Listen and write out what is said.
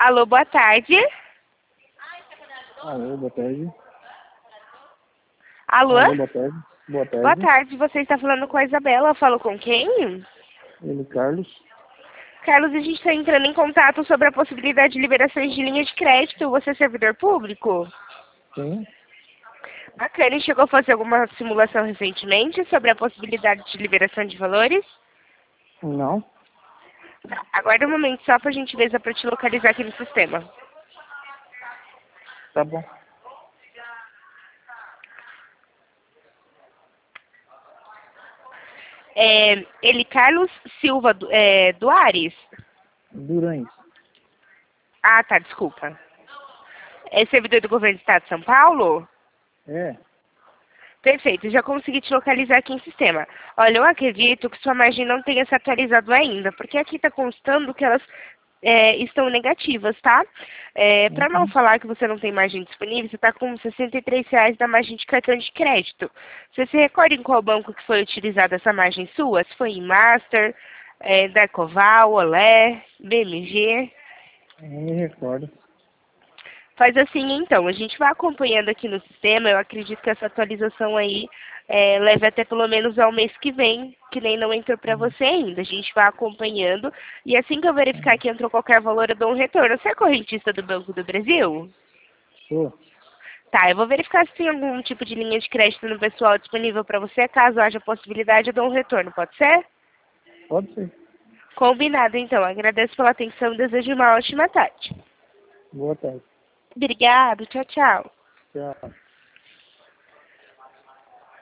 Alô, boa tarde. Alô, boa tarde. Alô? Alô, boa tarde. Boa tarde. Boa tarde, você está falando com a Isabela. Falo com quem? Ele, Carlos. Carlos, a gente está entrando em contato sobre a possibilidade de liberações de linha de crédito. Você é servidor público? Sim. Bacana, e chegou a fazer alguma simulação recentemente sobre a possibilidade de liberação de valores? Não. Tá, aguarda um momento só para a gentileza para te localizar aqui no sistema. Tá bom. Ele, Carlos Silva Duares? Durães. Ah, tá, desculpa. É servidor do governo do estado de São Paulo? É. Perfeito, já consegui te localizar aqui em sistema. Olha, eu acredito que sua margem não tenha se atualizado ainda, porque aqui está constando que elas estão negativas, tá? Para não Uhum. falar que você não tem margem disponível, você está com R$ 63 da margem de cartão de crédito. Você se recorda em qual banco que foi utilizada essa margem sua? Se foi em Master, Darcoval, Olé, BMG? Não me recordo. Faz assim, então, a gente vai acompanhando aqui no sistema, eu acredito que essa atualização aí leve até pelo menos ao mês que vem, que nem não entrou para você ainda. A gente vai acompanhando e assim que eu verificar que entrou qualquer valor, eu dou um retorno. Você é correntista do Banco do Brasil? Sou. Tá, eu vou verificar se tem algum tipo de linha de crédito no pessoal disponível para você. Caso haja possibilidade, eu dou um retorno, pode ser? Pode ser. Combinado, então. Agradeço pela atenção e desejo uma ótima tarde. Boa tarde. Obrigado, tchau, tchau. Tchau.